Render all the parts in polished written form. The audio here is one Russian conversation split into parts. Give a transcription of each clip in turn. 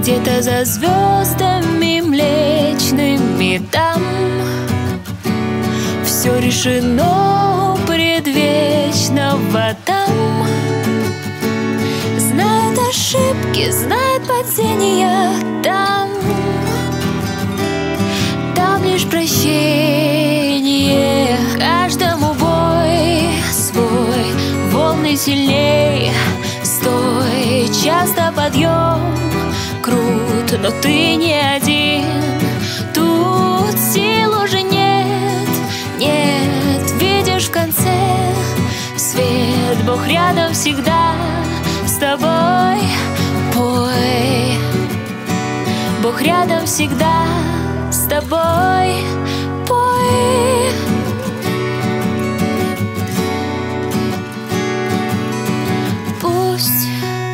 где-то за звездами млечными там все решено предвечного там. Знает ошибки, знает падения там. Там лишь прощение. Каждому бой свой, волны сильней. Стой, часто подъем крут, но ты не один. Тут сил уже нет, нет. Видишь в конце свет, Бог рядом всегда с тобой. Пой, Бог рядом всегда с тобой. Пой. Пусть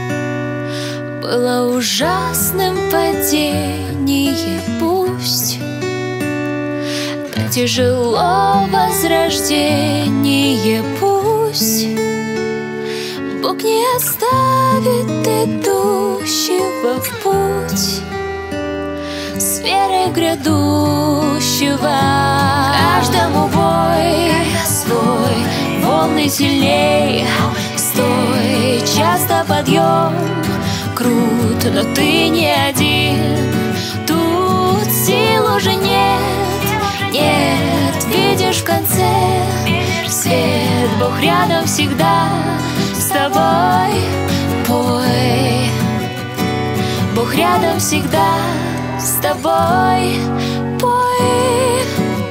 было ужасным падение, пусть так тяжело возрождение, пусть Бог не оставит идущего в путь с верой грядущего. Каждому бой свой, волны сильней. Стой, часто подъем крут, но ты не один. Тут сил уже нет, нет. Видишь в конце свет, Бог рядом всегда с тобой. Пой, Бог рядом всегда с тобой. Пой.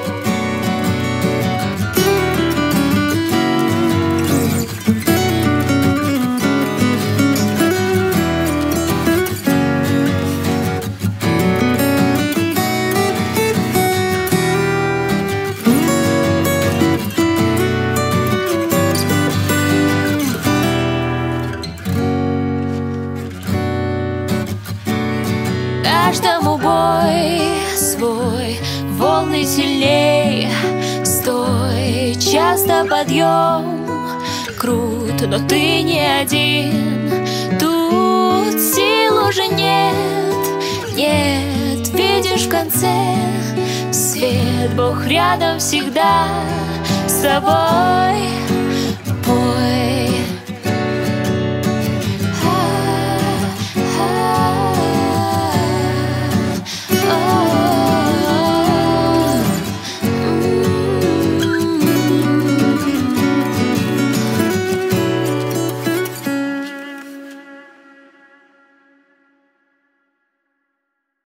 Каждому бой свой, волны сильней. Стой, часто подъем крут, но ты не один. Тут сил уже нет, нет. Видишь в конце свет, Бог рядом всегда с тобой.